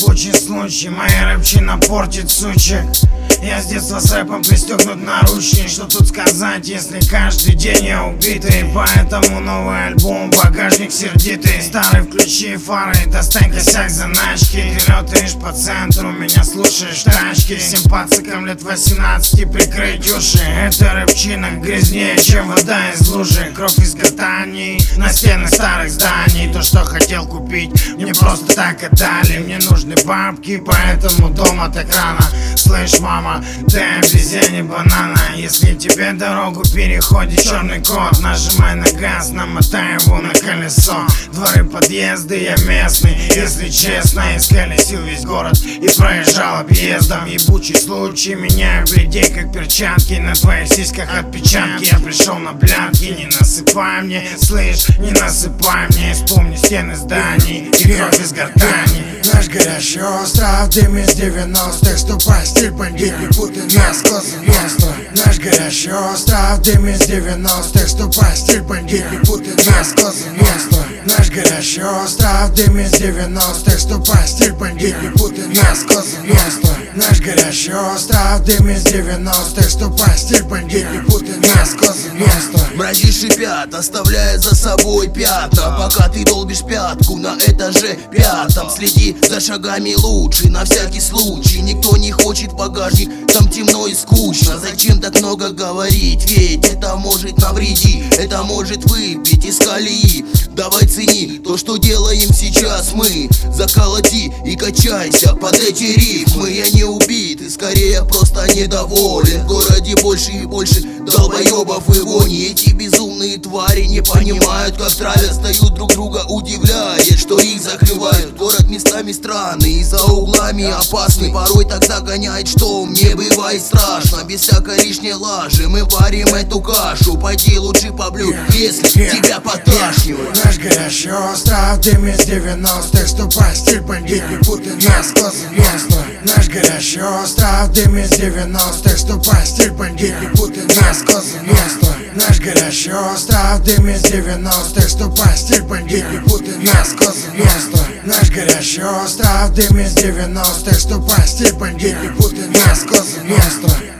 случай, моя рэпчина портит сучек. Я с детства с рэпом пристегнут наручник. Что тут сказать, если каждый день я убитый? Поэтому новый альбом, багажник сердитый. Старый включи фары, достань косяк заначки. Ты летаешь по центру, меня слушаешь тачки. Всем пацикам лет 18 прикрыть уши. Это рэпчина грязнее, чем вода из лужи. Кровь из гортани на стенах старых зданий. То, что хотел купить, мне просто так отдали. Мне нужны бабки, поэтому дома так рано. Слышь, мама, дай обезьяне банана. Если тебе дорогу переходит черный кот, нажимай на газ, намотай его на колесо. Дворы, подъезды, я местный. Если честно, я сколесил весь город и проезжал объездом. Ебучий случай, меняю людей как перчатки. На твоих сиськах отпечатки. Я пришел на блядки, не насыпай мне. Слышь, не насыпай мне. Вспомни стены зданий и кровь из гортани. Наш горящий остров, дым из 90-х. Ступай, стиль бандит, не путай нас, козы место. Наш горящий остров, дым из 90-х. Ступай, стиль бандит, не путай нас, козы место. Наш горящий остров, дым из 90-х. Ступай, стиль бандит, не путай нас, козы место. Наш горящий остров, дым из 90-х. Ступай, стиль бандит, не путай нас, козы место. Мрази шипят, оставляя за собой пятна. Пока ты долбишь пятку на этаже пятом. Следи за шагами лучше, на всякий случай. Никто не хочет багажник, там темно и скучно. Зачем так много говорить, ведь это может навредить. Это может выбить из колеи. Давай цени то, что делаем сейчас мы. Заколоти и качайся под эти рифмы. Я не убит и скорее просто недоволен. В городе больше и больше долбоебов и вони. Эти безумные твари не понимают, как травят, стают друг друга, удивляя, что их закрывают. Город местами странный и за углами опасный. Порой так загоняет, что мне бывает страшно. Без всякой лишней лажи мы варим эту кашу. Пойди лучше поблюй, если тебя поташнивает. Наш горящий остров, дым из 90-х. Ступай, стиль бандит, не путай нас, козы место. Наш горящий остров, дым из 90-х. Ступай, стиль бандит, не путай нас, козы место. Наш горящий остров, дым из 90-х. Ступай, стиль бандит, не путай нас, козы место. Наш горящий остров, дым из 90-х. Ступай, стиль бандит, не путай нас, козы место.